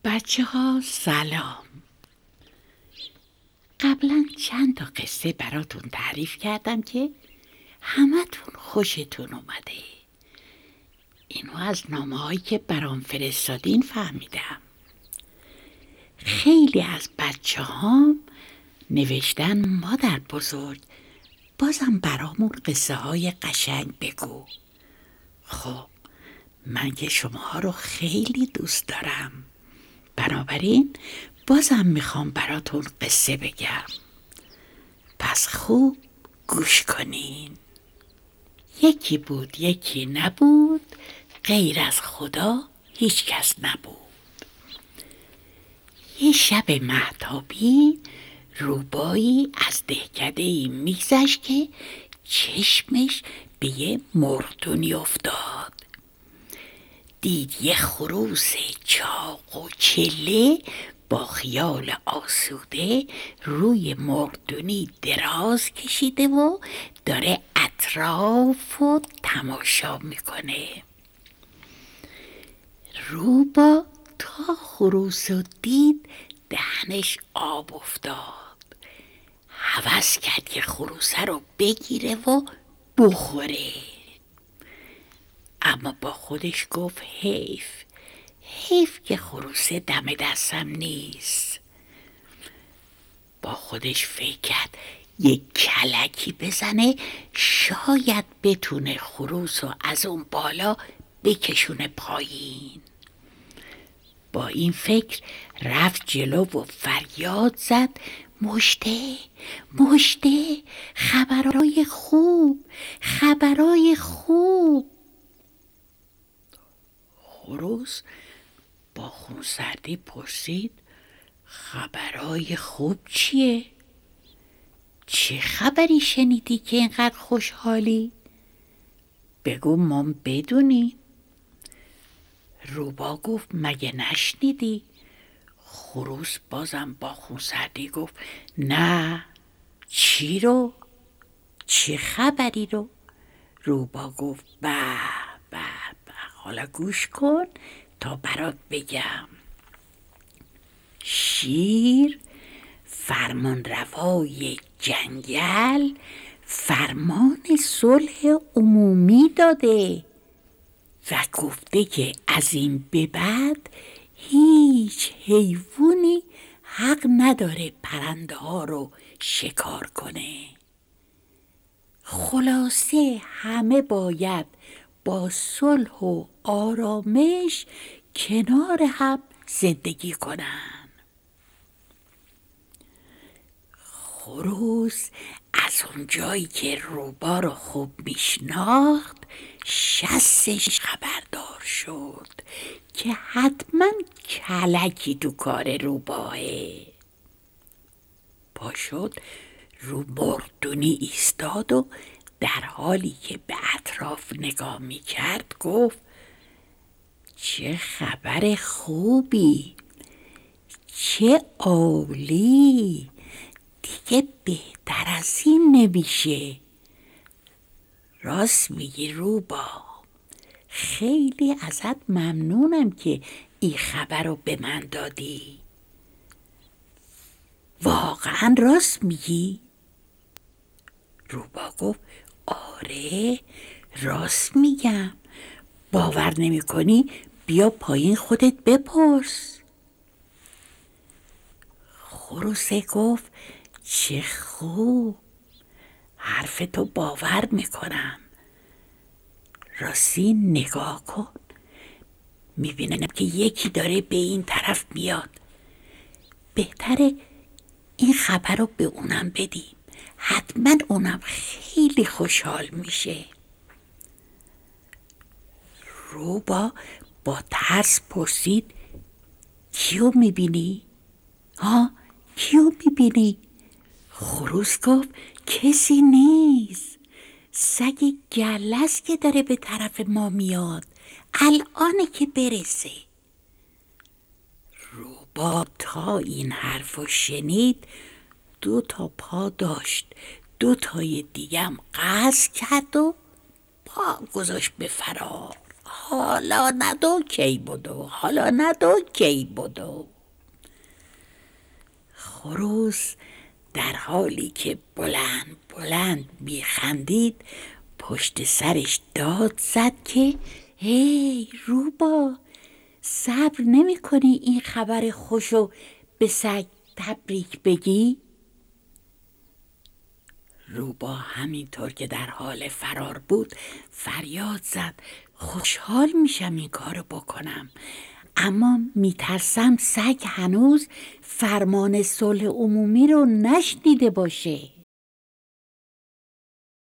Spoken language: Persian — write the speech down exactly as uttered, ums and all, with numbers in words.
بچه ها سلام. قبلا چند تا قصه براتون تعریف کردم که همتون خوشتون اومده. اینو از نامه هایی که برام فرستادین فهمیدم. خیلی از بچه هام نوشتن مادر بزرگ بازم برامون قصه های قشنگ بگو. خب من که شماها رو خیلی دوست دارم، بنابراین بازم میخوام براتون قصه بگم. پس خوب گوش کنین. یکی بود یکی نبود، غیر از خدا هیچ کس نبود. یه شب مهتابی روبایی از دهکده‌ای میگذشت که چشمش به یه مردونی افتاد. دید یه خروس چاق و چله با خیال آسوده روی مردونی دراز کشیده و داره اطراف و تماشا میکنه. روبا تا خروس رو دید دهنش آب افتاد. هوس کرد که خروسه رو بگیره و بخوره، اما با خودش گفت حیف حیف که خروسه دم دستم نیست. با خودش فکر کرد یک کلکی بزنه، شاید بتونه خروس رو از اون بالا بکشونه پایین. با این فکر رفت جلو و فریاد زد مژده مژده، خبرای خوب خبرای خوب. خروس با خونسردی پرسید خبرای خوب چیه؟ چه خبری شنیدی که اینقدر خوشحالی؟ بگو ما بدونیم. روبا گفت مگه نشنیدی؟ خروس بازم با خونسردی گفت نه. چی رو؟ چه خبری رو؟ روبا گفت به به به، حالا گوش کن تا برات بگم. شیر فرمان روای جنگل فرمان صلح عمومی داده و گفته که از این به بعد هیچ حیوانی حق نداره پرنده ها رو شکار کنه. خلاصه همه باید با صلح و آرامش کنار هم زندگی کنن. خروس از اون جایی که روبا رو خوب میشناخت شستش خبردار شد که حتما کلکی تو کار روباه. پا شد رو مردونی ایستاد و در حالی که به اطراف نگاه میکرد گفت چه خبر خوبی، چه عالی، دیگه بهتر از این نمیشه. راست میگی روبا، خیلی ازت ممنونم که این خبر رو به من دادی. واقعا راست میگی؟ روبا گفت آره راست میگم. باور نمی کنی؟ بیا پایین خودت بپرس. خروسه گفت چه خوب، حرفتو باور میکنم. راستی نگاه کن، میبینم که یکی داره به این طرف میاد. بهتره این خبر رو به اونم بدیم، حتما اونم خیلی خوشحال میشه. روبا با ترس پرسید کیو میبینی؟ ها کیو میبینی؟ خروس گفت کسی نیست، سگ گلس که داره به طرف ما میاد، الانه که برسه. روبا تا این حرفو شنید دو تا پا داشت، دو تای دیگم قصد کرد و پا گذاشت به فرار. حالا ندو کی بدو، حالا ندو کی بدو. خروس در حالی که بلند بلند میخندید پشت سرش داد زد که هی روبا، صبر نمی کنی این خبر خوشو به سگ تبریک بگی؟ روبا همینطور که در حال فرار بود فریاد زد خوشحال میشم این کارو بکنم، اما میترسم سگ هنوز فرمان صلح عمومی رو نشنیده باشه.